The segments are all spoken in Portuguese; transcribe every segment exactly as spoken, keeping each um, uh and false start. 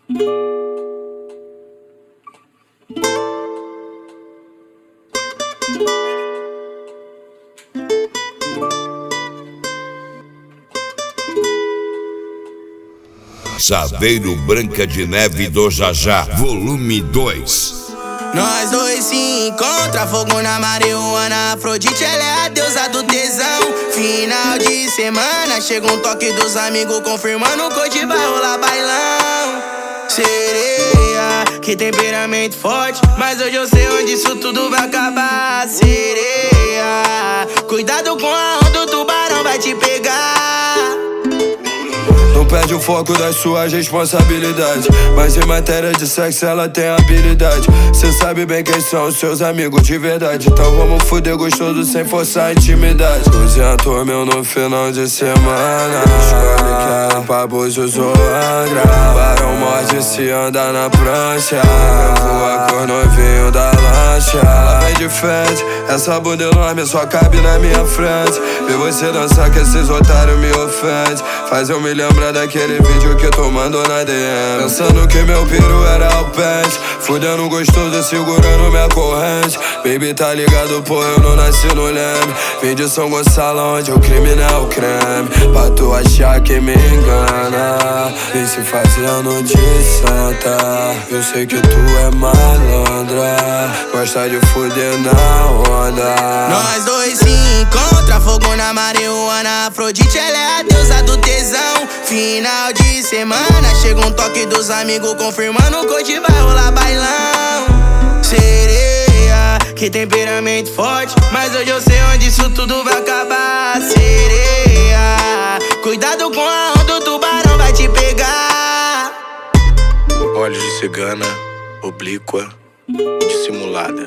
Saveiro Branca de Neve do Jajá, volume dois. Nós dois se encontra, fogo na marihuana. Afrodite, ela é a deusa do tesão. Final de semana, chega um toque dos amigos confirmando que hoje vai rolar bailão. Sereia, que temperamento forte, mas hoje eu sei onde isso tudo vai acabar. Sereia, cuidado com a onda, o tubarão vai te pegar. Não perde o foco das suas responsabilidades, mas em matéria de sexo ela tem habilidade. Cê sabe bem quem são os seus amigos de verdade, então vamos fuder gostoso sem forçar a intimidade. duzentos mil no final de semana, escolhe que era pra Búzios ou Angra. Barão morde se anda na prancha, voa com o novinho da lancha. Ela vem de frente, essa bunda enorme só cabe na minha frente. Ver você dançar que esses otários me ofendem, faz eu me lembrar daquele vídeo que tu mandou na D M, pensando que meu piru era o pente, fudendo gostoso segurando minha corrente. Baby, tá ligado, pô, eu não nasci no Leme. Vim de São Gonçalo, onde o crime não é o creme. Pra tu achar que me engana, vem se fazendo de santa. Eu sei que tu é malandra, gosta de fuder na onda. Nós dois se encontra, fogo na marihuana. Afrodite, ela é a deusa do tesão. Final de semana, chega um toque dos amigos confirmando que hoje vai rolar bailão. Sereia, que temperamento forte, mas hoje eu sei onde isso tudo vai acabar. Sereia, cuidado com a onda, o tubarão vai te pegar. Olhos de cigana, oblíqua, dissimulada.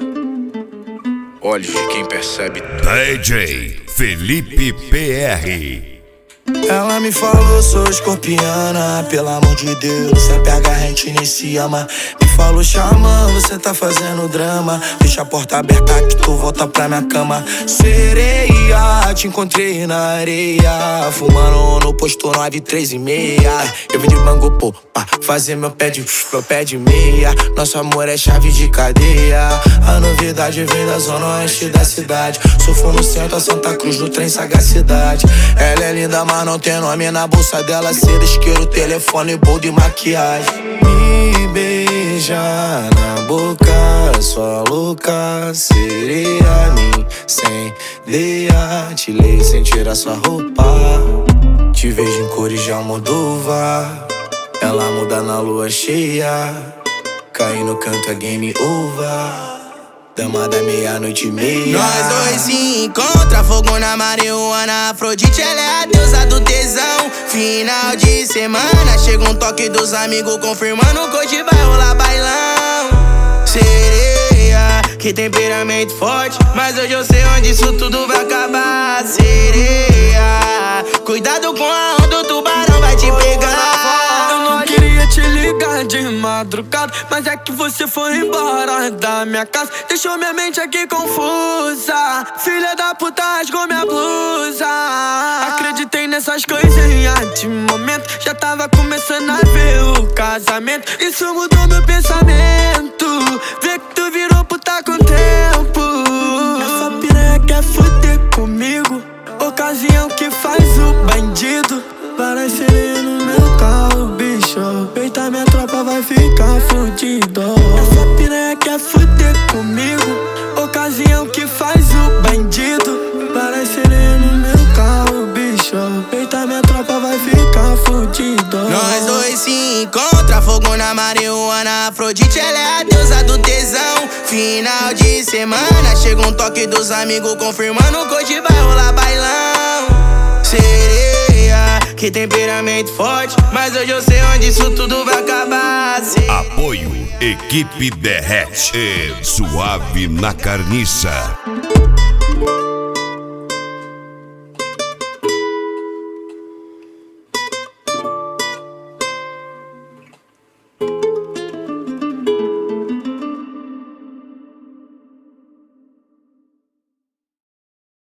Olhos de quem percebe. D J Felipe P R. Ela me falou, sou escorpiana, pelo amor de Deus, se apega, a gente nem se ama. Me falou, xamã, você tá fazendo drama, deixa a porta aberta que tu volta pra minha cama. Sereia, te encontrei na areia, fumando no posto nove, três e meia. Eu vim de Bangu, pô, pra fazer meu pé de, meu pé de meia. Nosso amor é chave de cadeia, a novidade vem da zona oeste da cidade. Sou no centro, a Santa Cruz, no trem sagacidade. Ela é linda, mas não tem nome na bolsa dela, cera, isqueiro, telefone, boldo e maquiagem. Me beija na boca, sua louca sereia, me incendeia, te leio sem tirar sua roupa. Te vejo em cores de Almodóvar, ela muda na lua cheia, cai no canto é game over. Dama da meia-noite e meia. Nós dois se encontra, fogo na marihuana. Afrodite, ela é a deusa do tesão. Final de semana, chega um toque dos amigos confirmando que hoje vai rolar bailão. Sereia, que temperamento forte, mas hoje eu sei onde isso tudo vai acabar. Sereia, cuidado com a onda, o tubarão vai te pegar. Eu não queria te ligar de madrugada, mas é que você foi embora da minha casa, deixou minha mente aqui confusa. Filha da puta rasgou minha blusa. Acreditei nessas coisinhas de momento, já tava começando a ver o casamento. Isso mudou meu pensamento, vê que tu virou puta com o tempo. Essa piranha quer fuder comigo, ocasião que faz o bandido. Parece ele no meu carro, bicho. Eita, minha tropa vai ficar fudido. Essa piranha quer fuder comigo, ocasião que faz o bandido. Parece ele no meu carro, bicho. Eita, minha tropa vai ficar fudido. Nós dois se encontra, fogo na marihuana. Afrodite, ela é a deusa do tesão. Final de semana, chega um toque dos amigos confirmando que hoje vai rolar bailão. Sereia, que temperamento forte, mas hoje eu sei onde isso tudo vai acabar. Apoio Equipe Derrete e Suave na Carniça.